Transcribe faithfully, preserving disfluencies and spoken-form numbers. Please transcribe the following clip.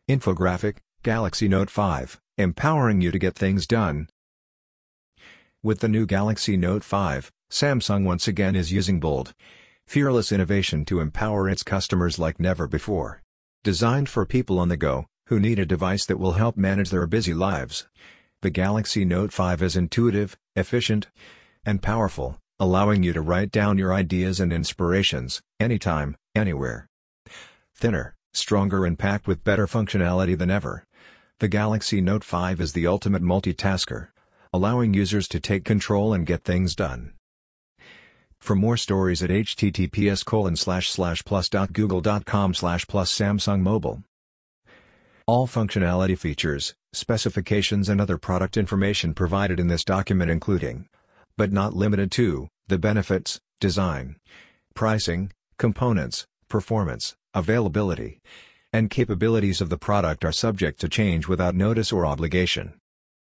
Infographic, Galaxy Note five, empowering you to get things done. With the new Galaxy Note five, Samsung once again is using bold, fearless innovation to empower its customers like never before. Designed for people on the go, who need a device that will help manage their busy lives, the Galaxy Note five is intuitive, efficient, and powerful, allowing you to write down your ideas and inspirations, anytime, anywhere. Thinner, stronger and packed with better functionality than ever, the Galaxy Note five is the ultimate multitasker, allowing users to take control and get things done. For more stories at h t t p s colon slash slash plus dot google dot com slash plus Samsung Mobile. All functionality features, specifications and other product information provided in this document including, but not limited to, the benefits, design, pricing, components, performance, availability, and capabilities of the product are subject to change without notice or obligation.